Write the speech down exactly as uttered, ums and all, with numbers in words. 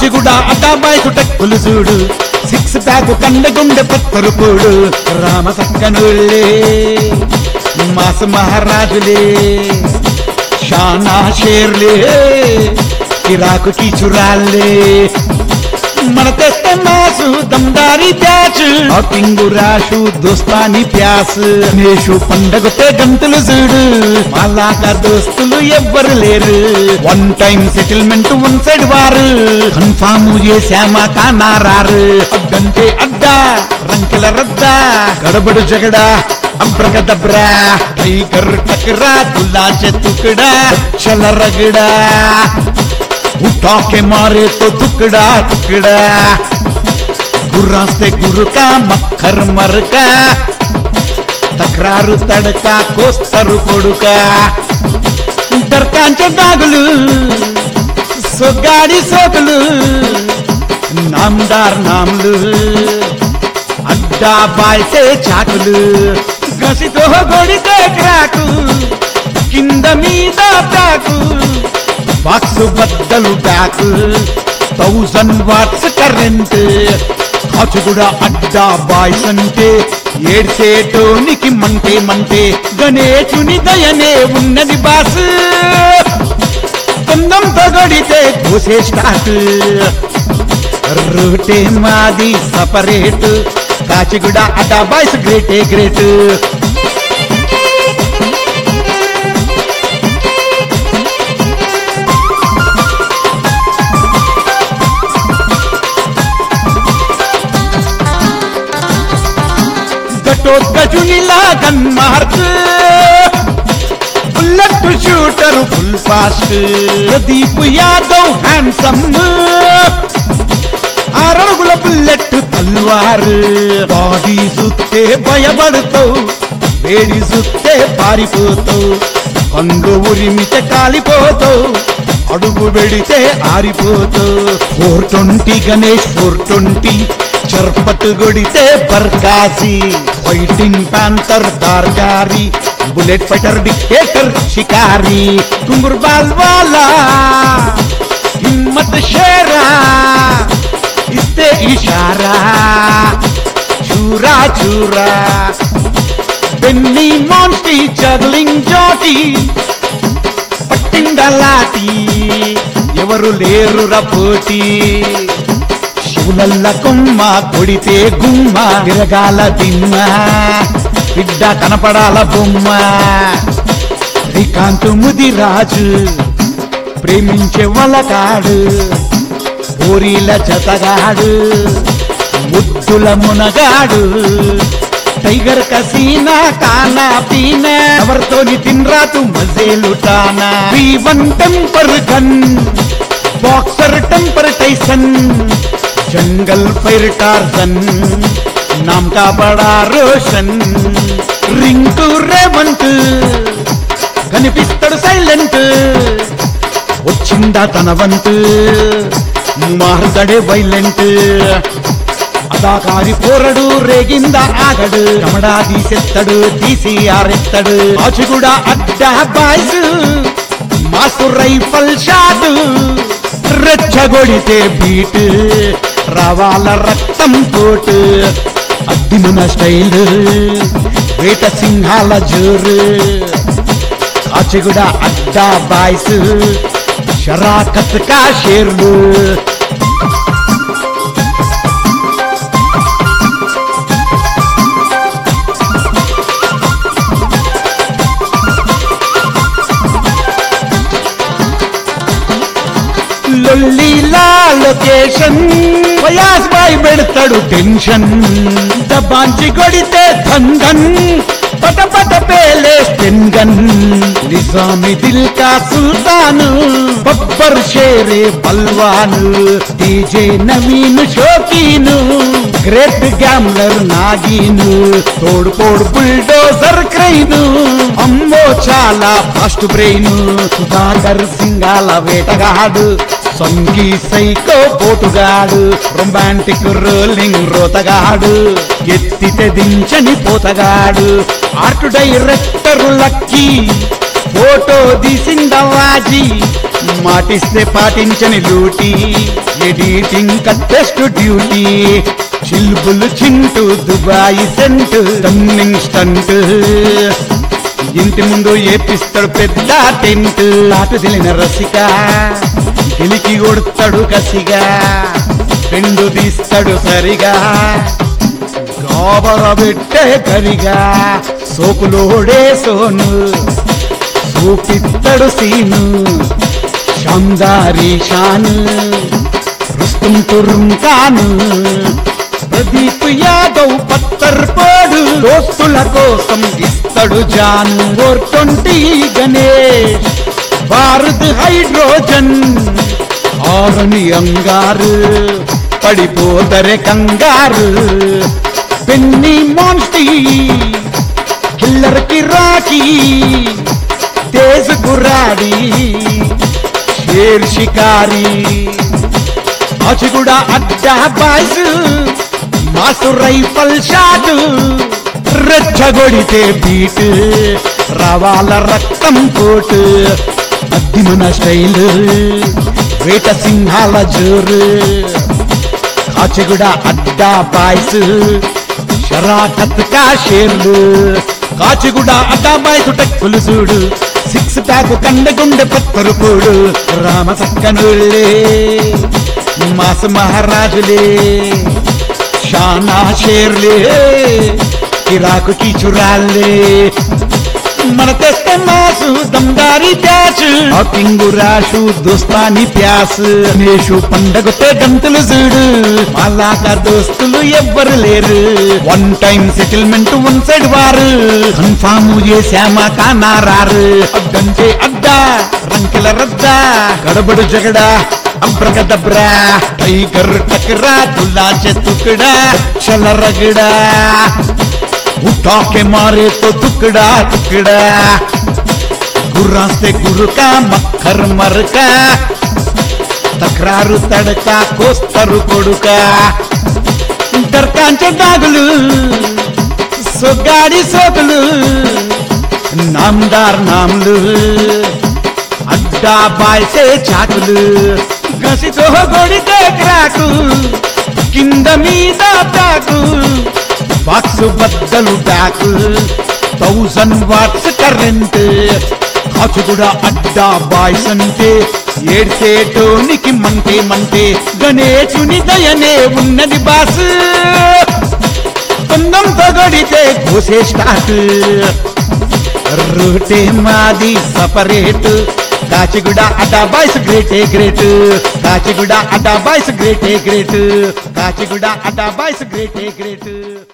కాచిగూడ అడ్డాబాయ్ టెక్కులు చూడు సిక్స్ ప్యాక్ కండగుండె పత్తరుపూడు రామ సక్కనుళ్ళే మాస మహారాజులే షానా షేర్లే కిరాకు కిచురాళ్ళే మన తెస్తే మాసు దమ్దారి ప్యాచ్ షాపింగు రాషు దోస్తాని ప్యాస్ నేషు పండగతే గంతులు చూడు మాలాగా దోస్తులు ఎవ్వరు లేరు one time settlement one side వారు కన్ఫామ్ చేశామా కానారారు అడ్డంటే అడ్డా రంకెల రద్దా గడబడు జగడా అబ్రగదబ్రా టైగర్ టకరా దుల్లాచె తుకడా చల రగడా उठा के मारे तो टुकड़ा टुकड़ा गुर्रा से गुरु का मक्खर मर का तकरारू तड़का कोस्तरू कोडुका दरकांचे दागुलू सोगाड़ी सोगलू नामदार नामलू अड्डा बाय से चाकुलू घसी तो गोड़ी क्राकू किंद मीद प्याकू బాక్స్ బద్దలు back thousand watts current Kachiguda Adda boys అంటే ఏడ్చేటోనికి మంటే మంటే గణేశుని దయనే ఉన్నది బాస్ కుందం తగడితే కోసే స్టార్ట్ రూటే మాది సపరేట్ కాచిగూడ అడ్డా బాయ్స్ గ్రేటే గ్రేట్ గజునిలా gun mark bullet shooter full fast Pradeep Yadav handsome ఆరడుగుల బుల్లెట్ తల్వారు బాడీ చూస్తే భయపడతావు వేడి చూస్తే పారిపోతావు కంగు ఉరిమితే కాలిపోతావు అడుగు పెడితే ఆరిపోతావు four twenty Ganesh four twenty చర్పట్ గొడితే బర్కాసి ఫైటింగ్ ప్యాంతర్ దార్గారి బుల్లెట్ ఫైటర్ డిక్టేటర్ షికారి కుంగుర్బాల్ వాలా హిమ్మత్ షేరా ఇస్తే ఇషారా చూరా చూరా బెన్నీ మోంటీ జగ్లింగ్ జోటి పట్టిండలాటి ఎవరు లేరు రపోటి శివులల్ల కొమ్మ కొడితే గుమ్మ తిరగాల దిమ్మ బిడ్డ కనపడాల బొమ్మ శ్రీకాంత్ ముదిరాజు ప్రేమించే వలకాడు పోరీల జతగాడు ముద్దుల మునగాడు టైగర్ కసీనా కానా పీనా ఎవరితోని తిన్రాతు మజేలుటానా V one temper gun boxer temper Tyson jungle fire Tarzan नाम का बड़ा रोशन रिंकू रेवंत कनिपिस्तड़ सैलेंट వచ్చిందా తన వంతు మారుదడే వైలెంట్ అదాకారి పోరడు రేగింద ఆగడు కమడా తీసెత్తడు తీసి ఆరెత్తడు Kachiguda Adda boys mass rifle shot రెచ్చగొడితే బీట్ రావాల రక్తం తోటు అద్దిమన స్టైల్ వేట సింహాల జోరు కాచిగూడ అడ్డా బాయ్స్ షరాకత్ కా షేర్లు లొల్లీలా లొకేషన్ ఫయాజ్ బాయ్ పెడతాడు టెన్షన్ దబాంచి కొడితే ధన్ పట పట పేలే స్టెన్గన్ నిజామి దిల్ కా సుల్తాను బబ్బర్ షేరే బల్వాను డీజే నవీన్ షోకీను గ్రేట్ గ్యామ్లర్ నాగీను తోడు పోడు బుల్డోజర్ క్రైను అమ్మో చాలా ఫాస్ట్ బ్రెయిన్ సుధాకర్ సింగాల వేటగాడు సంగీ సైకో పోటుగాడు రొమాంటిక్ రోలింగ్ రోతగాడు ఎత్తితే దించని పోతగాడు ఆర్ట్ డైరెక్టర్ లక్కీ ఫోటో తీసిందవాజీ మాటిస్తే పాటించని లూటీ ఎడిటింగ్ కట్టెస్ట్ డ్యూటీ చిల్బుల్ చింటూ దుబాయి సెంట్ టన్నింగ్ స్టంట్ ఇంటి ముందు ఏపిస్తాడు పెద్ద టెంట్ నాటు తెలిన రసిక గెలికి కొడతాడు కసిగా పెండు తీస్తాడు సరిగా గాబర పెట్టే కరిగా సోకులోడే సోను చూపిస్తాడు సీను శాందారి షాను రుస్తుం తురుం కాను ప్రదీప్ యాదవ్ పత్తర్ పోడు దోస్తుల కోసం ఇస్తాడు జాన్ four twenty Ganesh Bharat hydrogen ఆరని అంగారు పడిపోతరే కంగారు పెన్ని మోన్స్టీ కిల్లర్ కి రాకీ తేజ్ గురాడి షేర్ షికారి Kachiguda Adda boys mass rifle shot రెచ్చగొడితే బీట్ రవాల రక్తం కోట్ అద్ది మన స్టైల్ వేట సింహాల జోరు కాచిగూడ అడ్డా బాయ్స్ షరాకత్ కా షేర్లు కాచిగూడ అడ్డా బాయ్స్ టెక్కులు చూడు సిక్స్ ప్యాక్ కండగుండె పత్తరు పూడు రామ సక్కనులే మాస్ మహారాజులే షానా షేర్లే కిరాకు కిచురాలే మన తెస్తే మాసు దమ్దారి ప్యాచ్ హాకింగు రాషు దోస్తాని ప్యాస్ నేషు పండగతే గంతులు చూడు మాలాగా దోస్తులు ఎవ్వరు లేరు one time settlement one side వారు కన్ఫామ్ చేశామా కానారారు అడ్డంటే అడ్డా రంకెల రద్దా గడబడు జగడా అబ్రగదబ్రా టైగర్ టకరా దుల్లాచే తుకడా చల రగడా उठा के मारे तो टुकड़ा टुकड़ा गुर्रा से गुरु का मक्खर मर का तकरारू तड़का कोस्तरू कोडुका दरकांचे दागुलू सोगाड़ी सोगलू नामदार नामलू अड्डा बाय से चाकुलू गसी तो गोड़ी देख राकू किंद मीदा ताकू బాక్స్ బద్దలు back thousand watts current Kachiguda Adda boys అంటే ఏడ్సేటోనికి మంటే మంటే గణేశుని దయనే ఉన్నది బాస్ తొందంతో గడితే కోసే స్టార్ట్ రూటే మాది సపరేట్ కాచిగూడ అడ్డా బాయ్స్ గ్రేటే గ్రేట్ కాచిగూడ అడ్డా బాయ్స్ గ్రేటే గ్రేట్ కాచిగూడ అడ్డా బాయ్స్ గ్రేటే గ్రేట్